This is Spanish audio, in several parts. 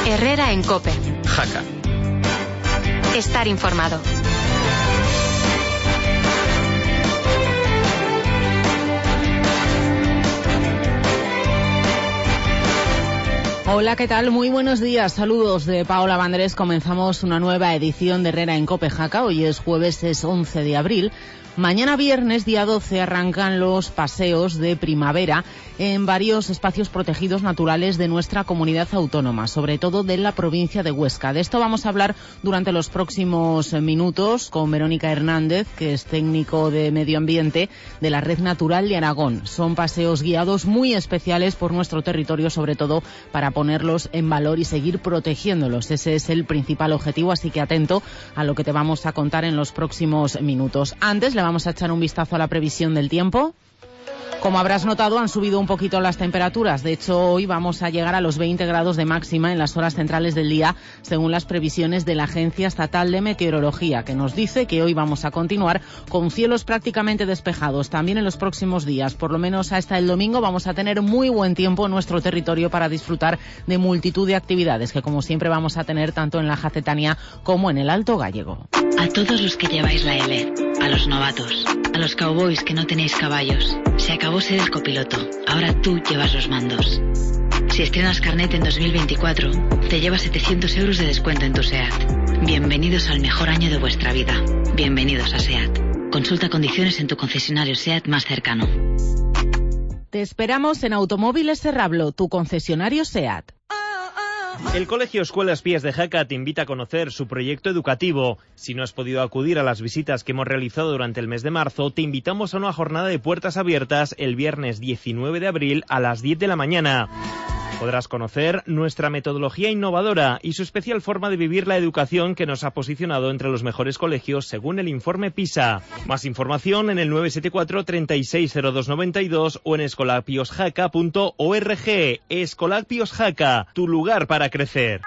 Herrera en COPE. Jaca. Estar informado. Hola, ¿qué tal? Muy buenos días. Saludos de Paola Vandrés. Comenzamos una nueva edición de Herrera en COPE Jaca. Hoy es jueves, es 11 de abril. Mañana viernes, día 12, arrancan los paseos de primavera en varios espacios protegidos naturales de nuestra comunidad autónoma, sobre todo de la provincia de Huesca. De esto vamos a hablar durante los próximos minutos con Verónica Hernández, que es técnico de medio ambiente de la Red Natural de Aragón. Son paseos guiados muy especiales por nuestro territorio, sobre todo para ponerlos en valor y seguir protegiéndolos. Ese es el principal objetivo, así que atento a lo que te vamos a contar en los próximos minutos. Antes le vamos a echar un vistazo a la previsión del tiempo. Como habrás notado, han subido un poquito las temperaturas. De hecho, hoy vamos a llegar a los 20 grados de máxima en las horas centrales del día, según las previsiones de la Agencia Estatal de Meteorología, que nos dice que hoy vamos a continuar con cielos prácticamente despejados. También en los próximos días, por lo menos hasta el domingo, vamos a tener muy buen tiempo en nuestro territorio para disfrutar de multitud de actividades que, como siempre, vamos a tener tanto en la Jacetania como en el Alto Gállego. A todos los que lleváis la L, a los novatos, a los cowboys que no tenéis caballos, se acabó ser el copiloto, ahora tú llevas los mandos. Si estrenas carnet en 2024, te llevas 700 euros de descuento en tu SEAT. Bienvenidos al mejor año de vuestra vida. Bienvenidos a SEAT. Consulta condiciones en tu concesionario SEAT más cercano. Te esperamos en Automóviles Serrablo, tu concesionario SEAT. El Colegio Escuelas Pías de Jaca te invita a conocer su proyecto educativo. Si no has podido acudir a las visitas que hemos realizado durante el mes de marzo, te invitamos a una jornada de puertas abiertas el viernes 19 de abril a las 10 de la mañana. Podrás conocer nuestra metodología innovadora y su especial forma de vivir la educación que nos ha posicionado entre los mejores colegios según el informe PISA. Más información en el 974 360292 o en escolappiosjaca.org. Escolappios Jaca, tu lugar para crecer.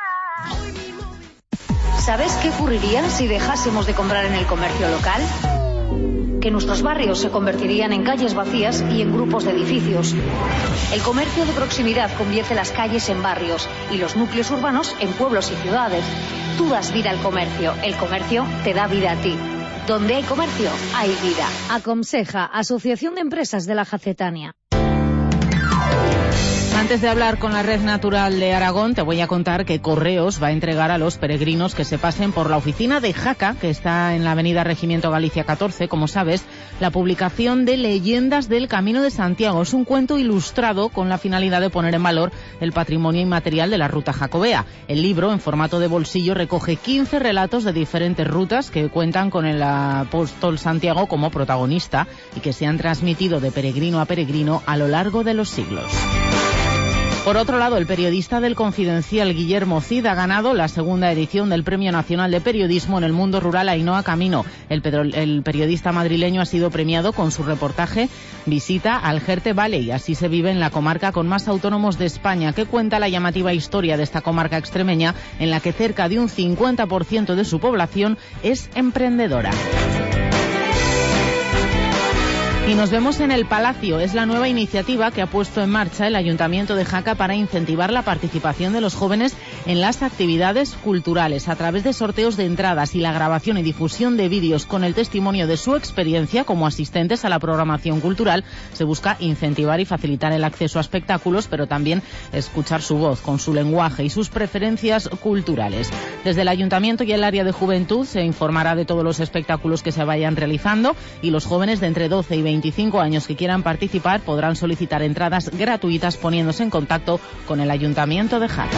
¿Sabes qué ocurriría si dejásemos de comprar en el comercio local? Que nuestros barrios se convertirían en calles vacías y en grupos de edificios. El comercio de proximidad convierte las calles en barrios y los núcleos urbanos en pueblos y ciudades. Tú das vida al comercio, el comercio te da vida a ti. Donde hay comercio, hay vida. Aconseja, Asociación de Empresas de la Jacetania. Antes de hablar con la Red Natural de Aragón, te voy a contar que Correos va a entregar a los peregrinos que se pasen por la oficina de Jaca, que está en la avenida Regimiento Galicia 14, como sabes, la publicación de Leyendas del Camino de Santiago. Es un cuento ilustrado con la finalidad de poner en valor el patrimonio inmaterial de la ruta jacobea. El libro, en formato de bolsillo, recoge 15 relatos de diferentes rutas que cuentan con el apóstol Santiago como protagonista y que se han transmitido de peregrino a peregrino a lo largo de los siglos. Por otro lado, el periodista del Confidencial, Guillermo Cid, ha ganado la segunda edición del Premio Nacional de Periodismo en el Mundo Rural Ainhoa Camino. El periodista madrileño ha sido premiado con su reportaje Visita al Jerte Valley. Así se vive en la comarca con más autónomos de España, que cuenta la llamativa historia de esta comarca extremeña en la que cerca de un 50% de su población es emprendedora. Y nos vemos en el Palacio. Es la nueva iniciativa que ha puesto en marcha el Ayuntamiento de Jaca para incentivar la participación de los jóvenes en las actividades culturales a través de sorteos de entradas y la grabación y difusión de vídeos con el testimonio de su experiencia como asistentes a la programación cultural. Se busca incentivar y facilitar el acceso a espectáculos, pero también escuchar su voz con su lenguaje y sus preferencias culturales. Desde el Ayuntamiento y el área de juventud se informará de todos los espectáculos que se vayan realizando y los jóvenes de entre 12 y 25 años que quieran participar podrán solicitar entradas gratuitas poniéndose en contacto con el Ayuntamiento de Jaca.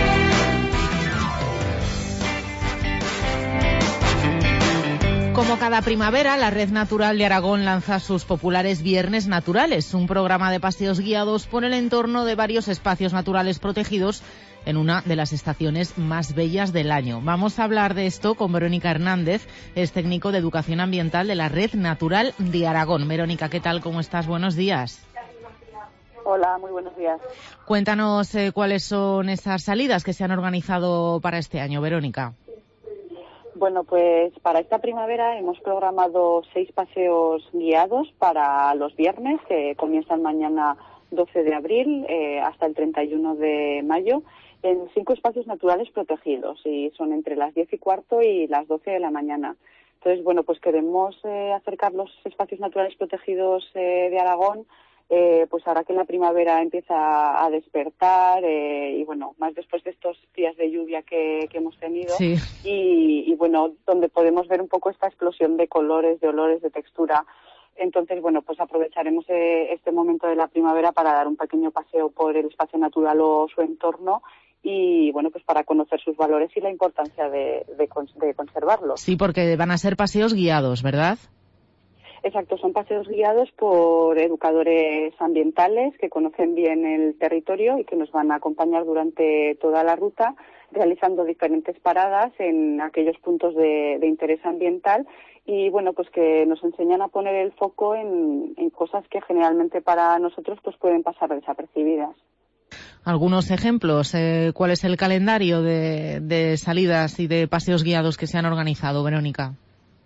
Como cada primavera, la Red Natural de Aragón lanza sus populares Viernes Naturales, un programa de paseos guiados por el entorno de varios espacios naturales protegidos en una de las estaciones más bellas del año. Vamos a hablar de esto con Verónica Hernández, es técnico de Educación Ambiental de la Red Natural de Aragón. Verónica, ¿qué tal? ¿Cómo estás? Buenos días. Hola, muy buenos días. Cuéntanos cuáles son esas salidas que se han organizado para este año, Verónica. Bueno, pues para esta primavera hemos programado 6 paseos guiados para los viernes, que comienzan mañana 12 de abril hasta el 31 de mayo en 5 espacios naturales protegidos y son entre las 10:15 y las 12 de la mañana. Entonces, bueno, pues queremos acercar los espacios naturales protegidos de Aragón, pues ahora que la primavera empieza a despertar y bueno, más después de estos días de lluvia que hemos tenido, sí. y bueno, donde podemos ver un poco esta explosión de colores, de olores, de textura. Entonces, bueno, pues aprovecharemos este momento de la primavera para dar un pequeño paseo por el espacio natural o su entorno y, bueno, pues para conocer sus valores y la importancia de conservarlos. Sí, porque van a ser paseos guiados, ¿verdad? Exacto, son paseos guiados por educadores ambientales que conocen bien el territorio y que nos van a acompañar durante toda la ruta, realizando diferentes paradas en aquellos puntos de interés ambiental y, bueno, pues que nos enseñan a poner el foco en cosas que generalmente para nosotros pues pueden pasar desapercibidas. Algunos ejemplos. ¿Cuál es el calendario de salidas y de paseos guiados que se han organizado, Verónica?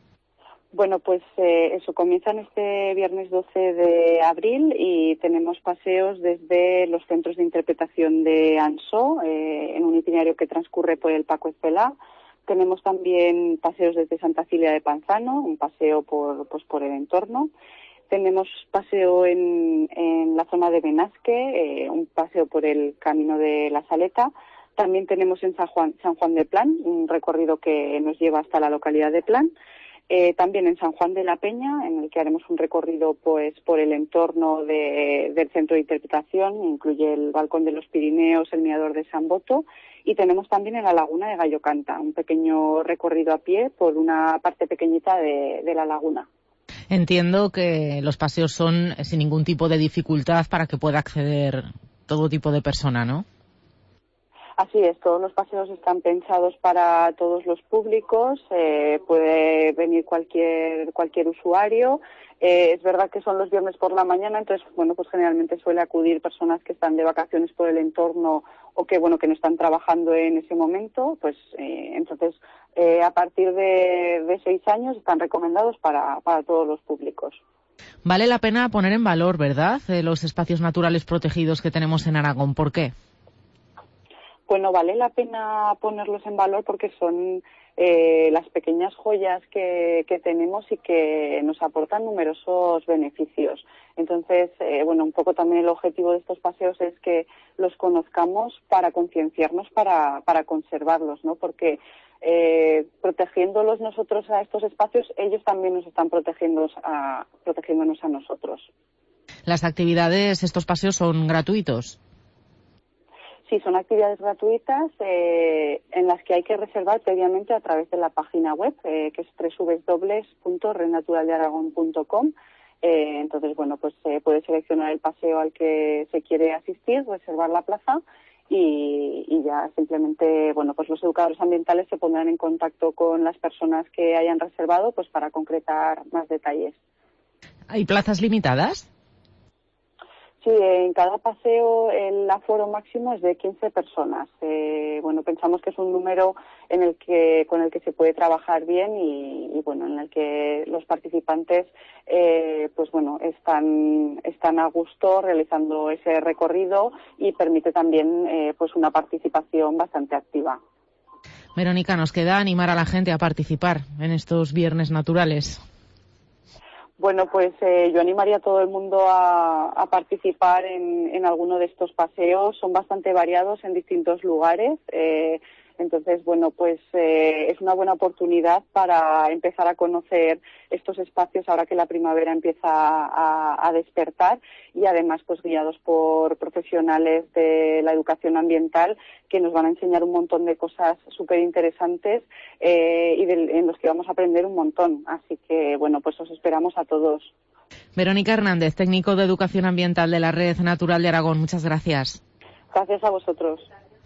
Bueno, pues eso, comienzan este viernes 12 de abril y tenemos paseos desde los centros de interpretación de Ansó, en un itinerario que transcurre por el Paco Escelá. Tenemos también paseos desde Santa Cilia de Panzano, un paseo por el entorno. Tenemos paseo en la zona de Benasque, un paseo por el camino de la Saleta. También tenemos en San Juan de Plan, un recorrido que nos lleva hasta la localidad de Plan. También en San Juan de la Peña, en el que haremos un recorrido pues por el entorno del centro de interpretación, incluye el Balcón de los Pirineos, el Mirador de San Boto, y tenemos también en la laguna de Gallo Canta, un pequeño recorrido a pie por una parte pequeñita de la laguna. Entiendo que los paseos son sin ningún tipo de dificultad para que pueda acceder todo tipo de persona, ¿no? Así es, todos los paseos están pensados para todos los públicos, puede venir cualquier usuario. Es verdad que son los viernes por la mañana, entonces, bueno, pues generalmente suele acudir personas que están de vacaciones por el entorno o que, bueno, que no están trabajando en ese momento, pues entonces a partir de 6 años están recomendados para todos los públicos. Vale la pena poner en valor, ¿verdad?, los espacios naturales protegidos que tenemos en Aragón. ¿Por qué? Bueno, vale la pena ponerlos en valor porque son las pequeñas joyas que tenemos y que nos aportan numerosos beneficios. Entonces, bueno, un poco también el objetivo de estos paseos es que los conozcamos para concienciarnos, para conservarlos, ¿no? Porque protegiéndolos nosotros a estos espacios, ellos también nos están protegiéndonos a nosotros. Las actividades, estos paseos son gratuitos. Sí, son actividades gratuitas en las que hay que reservar previamente a través de la página web, que es www.rednaturaldearagón.com. Entonces, bueno, pues se puede seleccionar el paseo al que se quiere asistir, reservar la plaza y ya simplemente, bueno, pues los educadores ambientales se pondrán en contacto con las personas que hayan reservado, pues para concretar más detalles. ¿Hay plazas limitadas? Sí, en cada paseo el aforo máximo es de 15 personas. Bueno, pensamos que es un número con el que se puede trabajar bien y bueno, en el que los participantes pues bueno, están a gusto realizando ese recorrido y permite también pues una participación bastante activa. Verónica, nos queda animar a la gente a participar en estos viernes naturales. Bueno, pues yo animaría a todo el mundo a participar en alguno de estos paseos. Son bastante variados en distintos lugares. Entonces, bueno, pues es una buena oportunidad para empezar a conocer estos espacios ahora que la primavera empieza a despertar y además pues guiados por profesionales de la educación ambiental que nos van a enseñar un montón de cosas súper interesantes en los que vamos a aprender un montón. Así que, bueno, pues os esperamos a todos. Verónica Hernández, técnico de Educación Ambiental de la Red Natural de Aragón. Muchas gracias. Gracias a vosotros.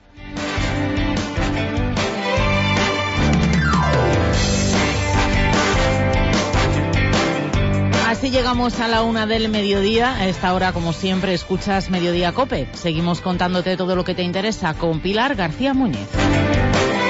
Así llegamos a la 1 del mediodía. A esta hora, como siempre, escuchas Mediodía COPE. Seguimos contándote todo lo que te interesa con Pilar García Muñiz.